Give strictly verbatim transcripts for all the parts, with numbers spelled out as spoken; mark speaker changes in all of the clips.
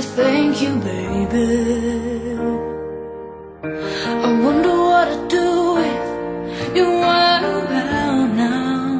Speaker 1: to thank you, baby. I wonder what I'd do if you weren't around now.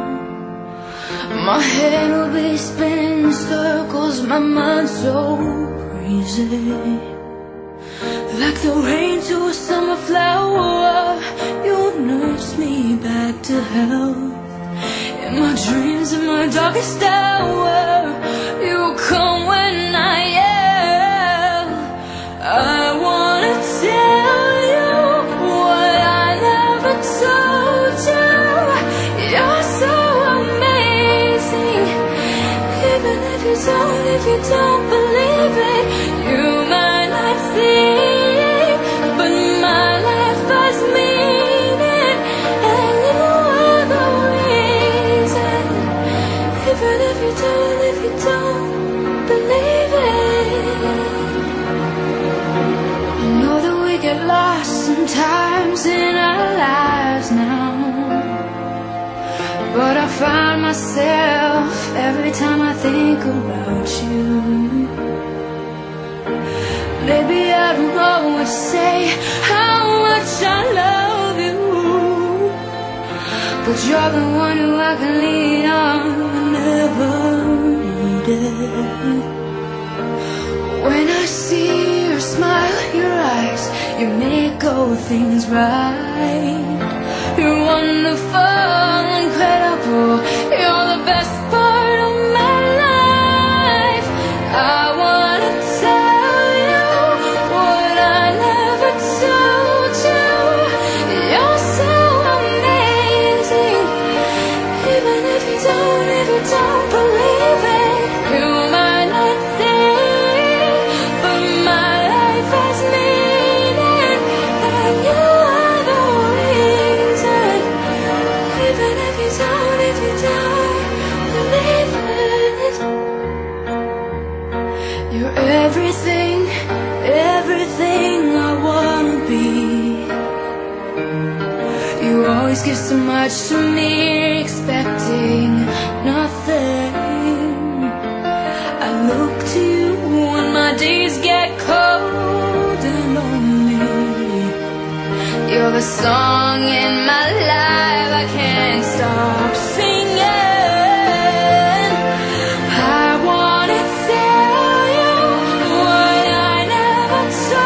Speaker 1: My head will be spinning circles, my mind's so crazy. Like the rain to a summer flower, you nurse me back to health. In my dreams, in my darkest hour, you come when I yell. I wanna tell you what I never told you. You're so amazing. Even if you don't, if you don't believe it, you might not see it, but my life has meaning, and you are the reason. Even if you don't, if you don't believe it. I know that we get lost sometimes in our lives now, but I find myself every time I think about you. Maybe I don't always say how much I love you, but you're the one who I can lean on whenever needed. When I see your smile, your eyes, you make all things right. You're wonderful, incredible, you're the best part of my life. I wanna tell you what I never told you. You're so amazing. Even if you don't, if you don't believe it, you might not see, but my life has meaning, and you are the reason. Even if you don't, if you don't believe it, you're everything, everything I wanna be. You always give so much to me, expecting nothing. I look to you when my days get cold and lonely. You're the song in my life I can't stop singing. I wanna tell you what I never told